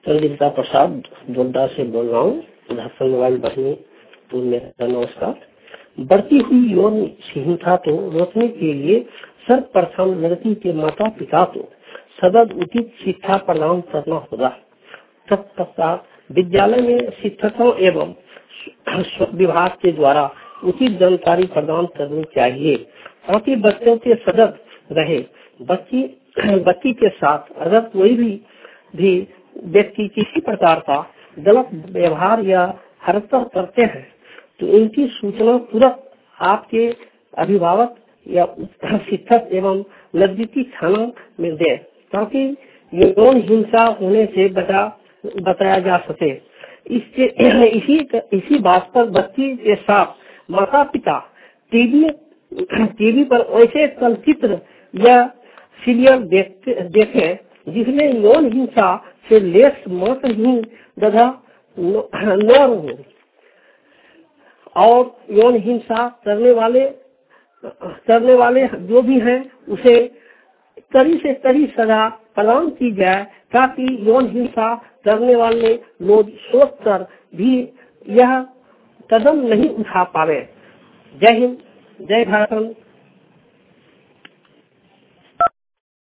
चंद्रिका प्रसाद गोड्डा से बोल रहा हूँ। धर्षण मोबाइल बहनी तो मेरा नमस्कार। बढ़ती हुई यौन हिंसा को रोकने के लिए सर्वप्रथम लड़की के माता पिता को सदद उचित शिक्षा प्रदान करना होगा। तत्पश्चात विद्यालय में शिक्षकों एवं विभाग के द्वारा उचित जानकारी प्रदान करनी चाहिए ताकि बच्चों के सजग रहे। बच्ची के साथ अगर कोई भी व्यक्ति किसी प्रकार का गलत व्यवहार या हरकत करते हैं तो इनकी सूचना तुरंत आपके अभिभावक या शिक्षक एवं नजदीकी थाना में दे ताकि यौन हिंसा होने से बचाया जा सके। इसी बात पर बच्ची के साथ माता पिता टीवी पर ऐसे चलचित्र या सीरियल देखे जिसमें यौन हिंसा से लेस मात्र ही तथा न हो और यौन हिंसा करने वाले जो भी हैं उसे कड़ी से कड़ी सजा प्रदान की जाए ताकि यौन हिंसा करने वाले लोग सोचकर भी यह कदम नहीं उठा पावे। जय हिंद, जय भारत।